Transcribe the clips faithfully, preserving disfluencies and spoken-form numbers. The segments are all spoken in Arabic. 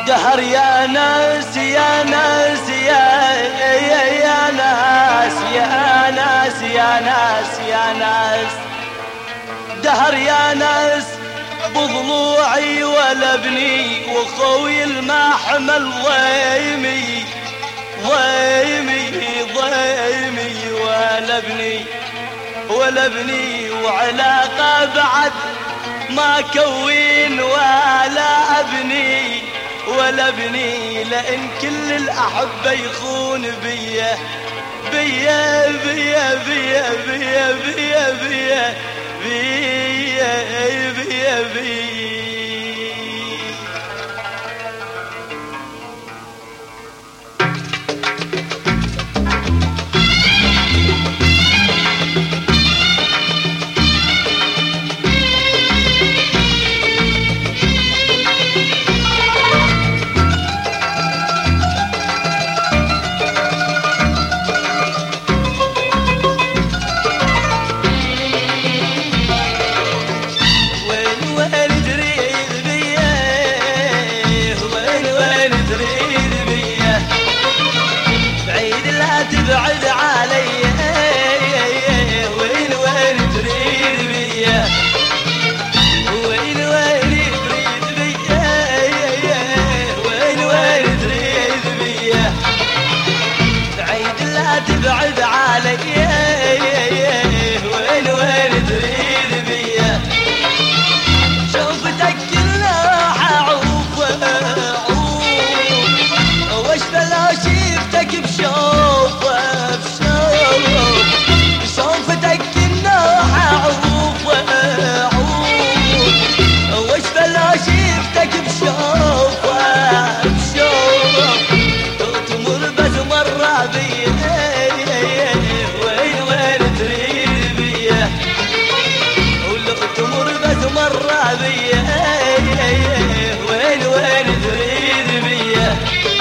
دهر يا ناس يا ناس يا يا يا ناس يا ناس يا ناس يا ناس دهر يا ناس بضلوعي ولا ابني وخوي ما حمل ضيمي ضيمي ضيمي ولا ابني ولا ابني وعلاقة بعد ما كوين ولا ابني ولا ابني لان كل الاحبة يخون بيا بيا بيا بيا بيا بيا بيا بيا بيا بيا تبعد علي وين وين تريد بيا وين وين تريد بيا وين وين تريد بيا بعيد لا تبعد علي وين وين تريد بيا شوفتك كلها عوف عوف واشفى لو شفتك بشوف مرة بيا وين وين تريد بيا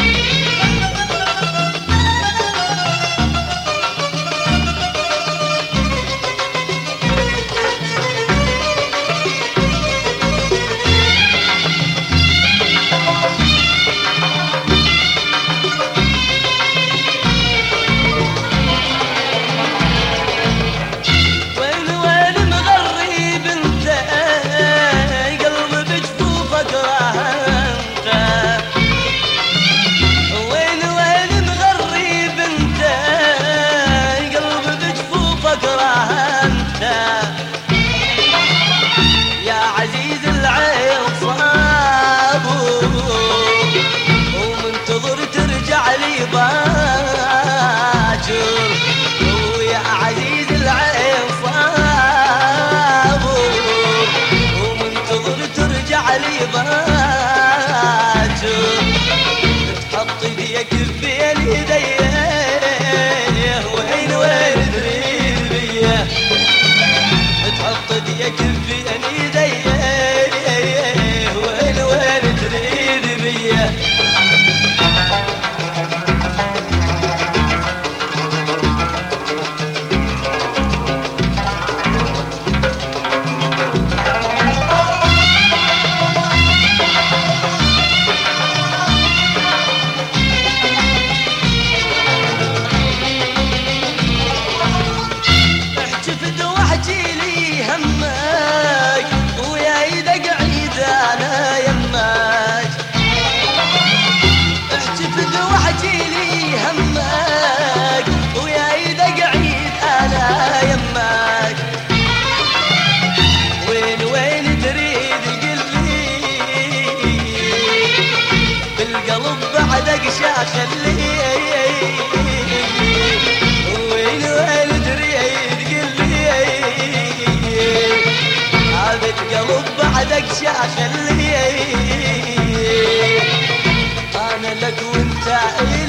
باجر ويا عزيز العين صابر ومنتظر ترجع لي باجر تحط يديك بين يدي وين وين تريد بيا تحط يديك بين يدي وين وين تريد بيا بعدك شاخلي وين وين تريد قلي هذا القلب بعدك شاخلي انا لك وانت